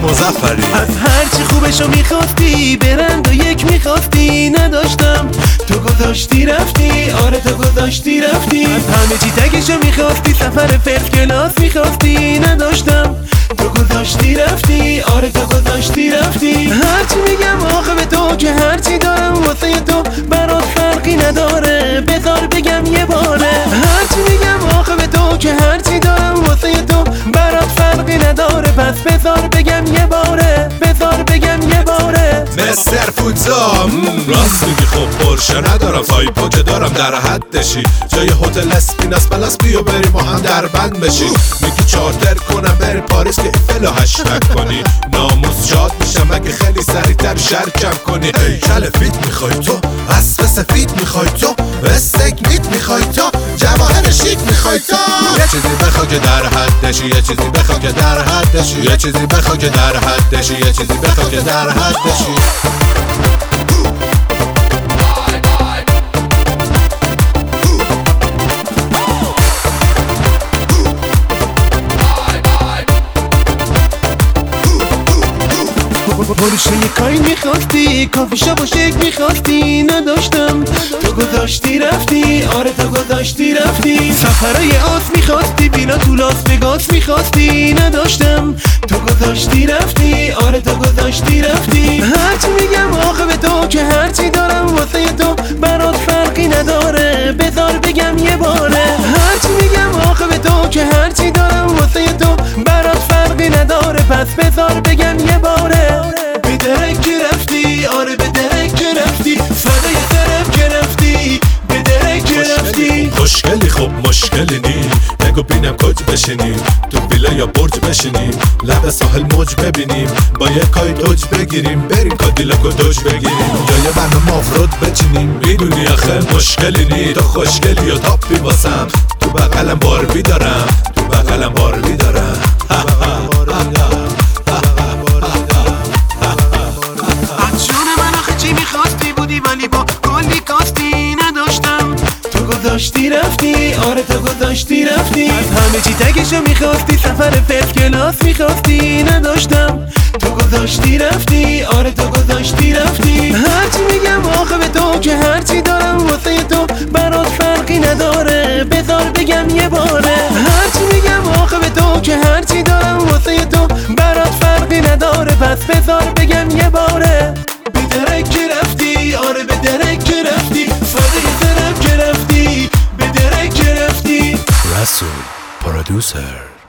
مظفری. از هرچی خوبشو میخواستی برند و یک میخواستی نداشتم، تو گذاشتی رفتی، آره تو گذاشتی رفتی. از همه چی تگشو میخواستی، سفر فرست کلاس میخواستی نداشتم، تو گذاشتی رفتی، آره تو گذاشتی رفتی. هرچی میگم آخه به تو که هرچی دارم واسه تو برات فرقی نداره، بذار بگم یه باره. هرچی میگم آخه به تو که هرچی دارم واسه تو برات فرقی نداره، پس بذار بگم یه باره، بذار بگم یه باره. مستر فوتزا راست میگی، خب پرشه ندارم، فایپا که دارم در حدشی، جای هتل اسپیناس پلاس بیا بریم با هم در بند بشی. میگی چارتر کنم بریم پاریس که ایفلو هشتگ کنی، ناموس شاد میشم اگه خیلی سریعتر شرکم کنی. هیکل فیت میخوای تو، اسب سفید میخوای تو، استیک میت میخوای تو، جواهر شیک میخوای تو. یه چیزی بخوا که در حدشی، یه چیزی بخوا که در حدشی، یه چیزی بخوا که در حدشی، یه چیزی بخوا که در حدشی. پرشه یه کاری میخواستی، کافی شاپ و شک میخواستی نداشتم، تو گذاشتی رفتی، آره تو گذاشتی رفتی. سفرهای آس میخواستی، بینا تو لاس وگاس میخواستی نداشتم، تو گذاشتی رفتی، آره تو گذاشتی رفتی. هرچی میگم آخه به تو که هرچی دارم واسه تو برات فرقی نداره، بذار بگم یه باره. هرچی میگم آخه به تو که هرچی دارم واسه تو برات فرقی نداره، پس بذار بگم یه باره. به درک رفتی، آره به درک رفتی، صدای طرف گرفتی، به درک رفتی. خوشگلی خب مشکلی نی، بگو بینم کج بشینیم، تو ویلا یا برج بشینیم، لب ساحل موج ببینیم، با یه کای دوج بگیریم، بریم کادیلاک و دوج بگیریم، جای برنامه آفرود بچینیم. میدونی آخه مشکلی نی، تو خوشگلی یا تاپی واسم، تو بغلم باربی دارم، تو بغلم باربی دارم. گذاشتی رفتی، آره تو گذاشتی رفتی. از همه چی تگشو میخواستی، سفر فرست کلاس میخواستی نداشتم، تو گذاشتی رفتی، آره تو گذاشتی رفتی. هرچی میگم آخه به تو که هرچی دارم واسه تو برات فرقی نداره، بذار بگم یه باره. هرچی میگم آخه به تو که هرچی دارم واسه تو برات فرقی نداره، پس بذار بگم یه باره. به درک رفتی، آره به درک رفتی، صدای طرف گرفتی، به درک گرفتی. رسول پرودوسر